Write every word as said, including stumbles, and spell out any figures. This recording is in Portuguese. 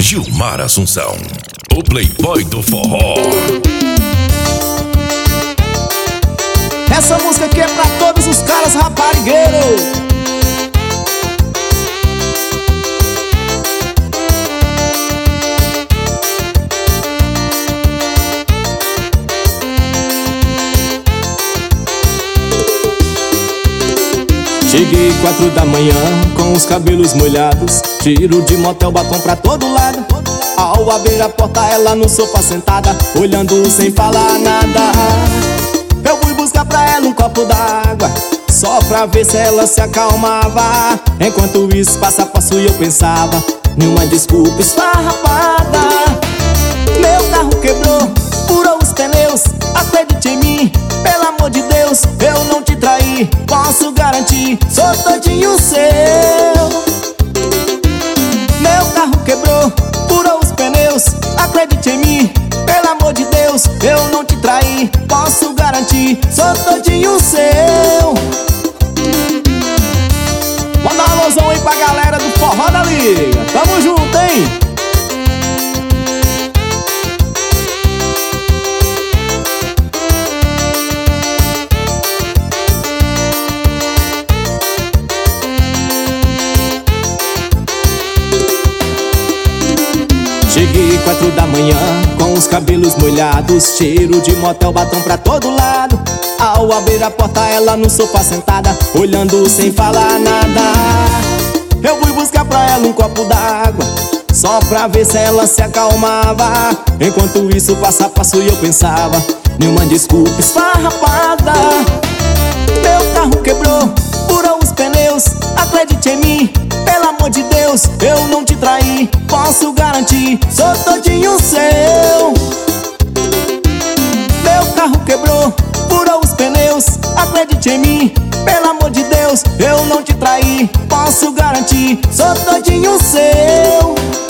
Gilmar Assunção, o playboy do forró. Essa música aqui é pra todos os caras raparigueiros. Cheguei quatro da manhã com os cabelos molhados, tiro de motel, batom pra todo lado. Ao abrir a porta ela no sofá sentada, olhando sem falar nada. Eu fui buscar pra ela um copo d'água, só pra ver se ela se acalmava. Enquanto isso passo a passo eu pensava numa desculpa esfarrapada. Meu carro quebrou, furou os pneus, acredite em mim, pelo amor de Deus, eu não te traí, posso garantir, sou todinho seu. Meu carro quebrou, furou os pneus, acredite em mim, pelo amor de Deus, eu não te traí, posso garantir, sou todinho seu. Manda um alôzão aí pra galera do Forró da Liga, tamo junto, hein? Cheguei quatro da manhã com os cabelos molhados, cheiro de motel, batom pra todo lado. Ao abrir a porta ela no sofá sentada, olhando sem falar nada. Eu fui buscar pra ela um copo d'água, só pra ver se ela se acalmava. Enquanto isso passo a passo eu pensava numa desculpa esfarrapada. Meu carro quebrou, furou os pneus, acredite em mim, pelo amor de Deus, eu não te traí, posso garantir, sou todinho seu. Meu carro quebrou, furou os pneus, acredite em mim, pelo amor de Deus, eu não te traí, posso garantir, sou todinho seu.